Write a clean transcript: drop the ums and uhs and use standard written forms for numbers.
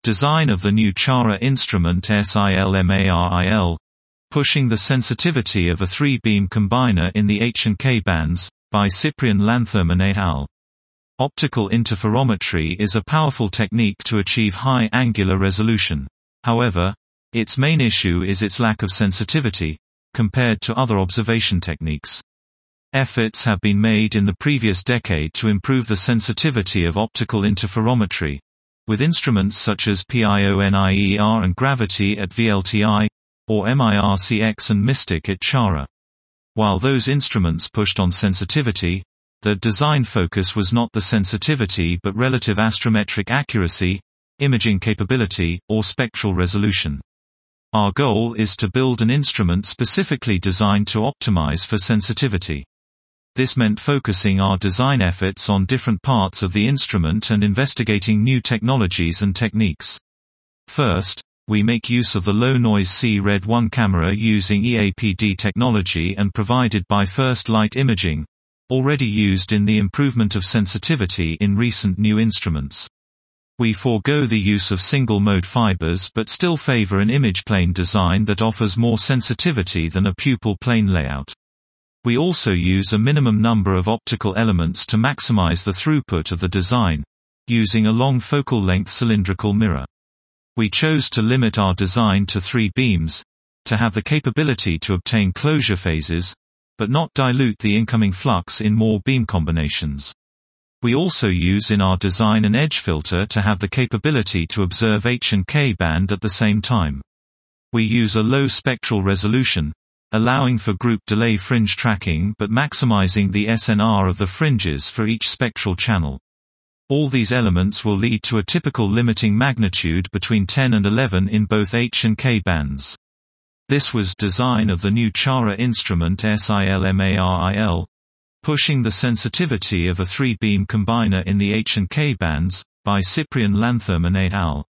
Design of the new Chara instrument SILMARIL, pushing the sensitivity of a 3-beam combiner in the H and K bands, by Cyprian Lantherman et al. Optical interferometry is a powerful technique to achieve high angular resolution. However, its main issue is its lack of sensitivity, compared to other observation techniques. Efforts have been made in the previous decade to improve the sensitivity of optical interferometry, with instruments such as PIONIER and Gravity at VLTI, or MIRCX and MYSTIC at Chara. While those instruments pushed on sensitivity, the design focus was not the sensitivity but relative astrometric accuracy, imaging capability, or spectral resolution. Our goal is to build an instrument specifically designed to optimize for sensitivity. This meant focusing our design efforts on different parts of the instrument and investigating new technologies and techniques. First, we make use of the low-noise C-RED 1 camera using EAPD technology and provided by First Light Imaging, already used in the improvement of sensitivity in recent new instruments. We forego the use of single-mode fibers but still favor an image plane design that offers more sensitivity than a pupil plane layout. We also use a minimum number of optical elements to maximize the throughput of the design, using a long focal length cylindrical mirror. We chose to limit our design to 3 beams, to have the capability to obtain closure phases, but not dilute the incoming flux in more beam combinations. We also use in our design an edge filter to have the capability to observe H and K band at the same time. We use a low spectral resolution, allowing for group delay fringe tracking but maximizing the SNR of the fringes for each spectral channel. All these elements will lead to a typical limiting magnitude between 10 and 11 in both H and K bands. This was design of the new Chara instrument SILMARIL, pushing the sensitivity of a 3-beam combiner in the H and K bands, by Cyprian Lantherman et al.